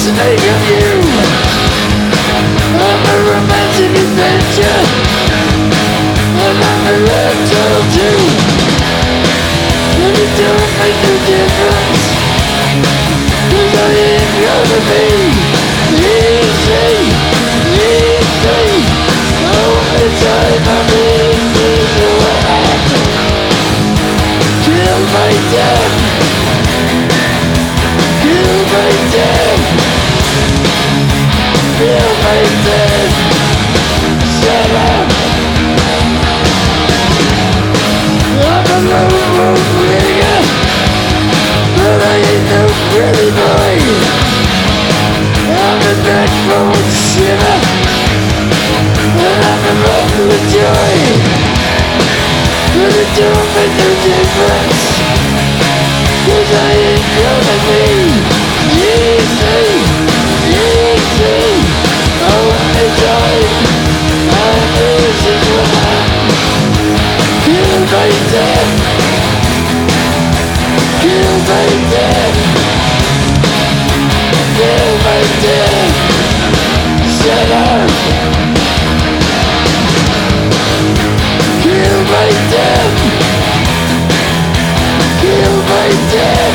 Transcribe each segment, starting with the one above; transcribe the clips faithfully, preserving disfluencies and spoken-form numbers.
snake on you. I'm a romantic adventure, and I'm a reptile too. And it don't make no difference, 'cause I ain't gonna be easy, easy. Only time I'm easy to win. Kill my death, kill my death, kill my death. Shut up. I'm a lone wolf nigga, but I ain't no pretty boy. I'm a backbone sinner, and I'm in love with joy. But it don't make no difference, 'cause I ain't gonna be easy, easy. Only time I'm losing when I'm kill my death, kill my death, kill my death. Shut up. Kill my death, kill my death,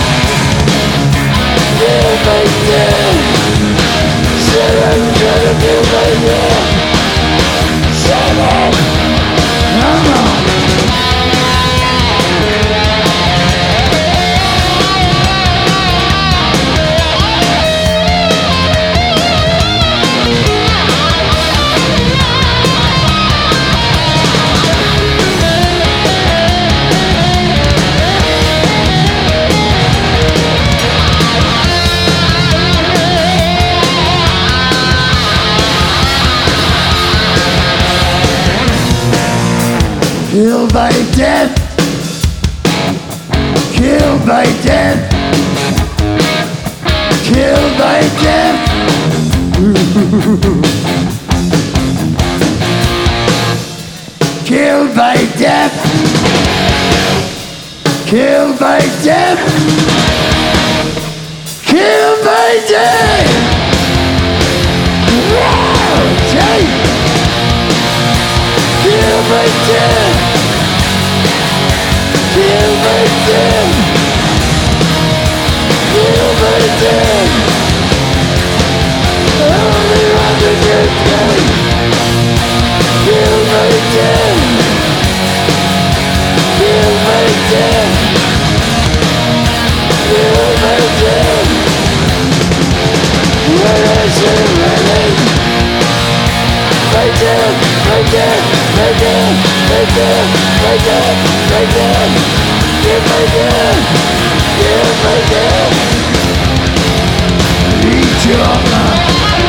kill my death. Shut up, try to kill my death. Shut up. Come on. Kill by death, kill by death, kill by death. Kill by death, kill by death, kill by death. Wow, take. Kill my death, kill my death, kill my death. Only one to get dead. Kill my death, kill my death, kill my death. When I say running, my death, my death, my death, my death, my death, my death. Give my death, give my death. Eat your mouth.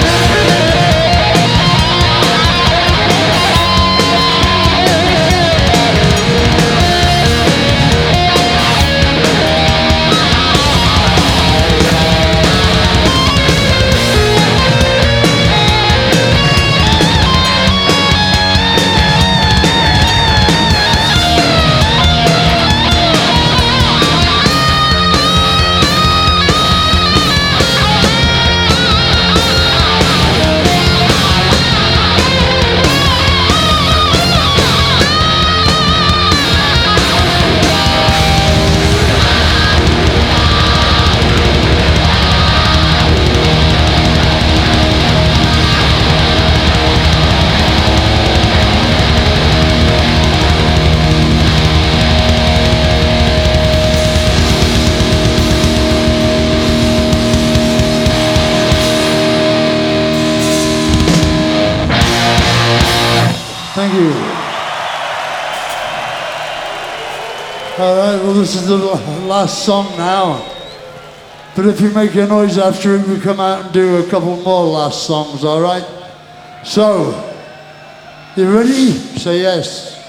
Thank you. All right, well, this is the last song now. But if you make a noise after it, we come out and do a couple more last songs, all right? So, you ready? Say yes.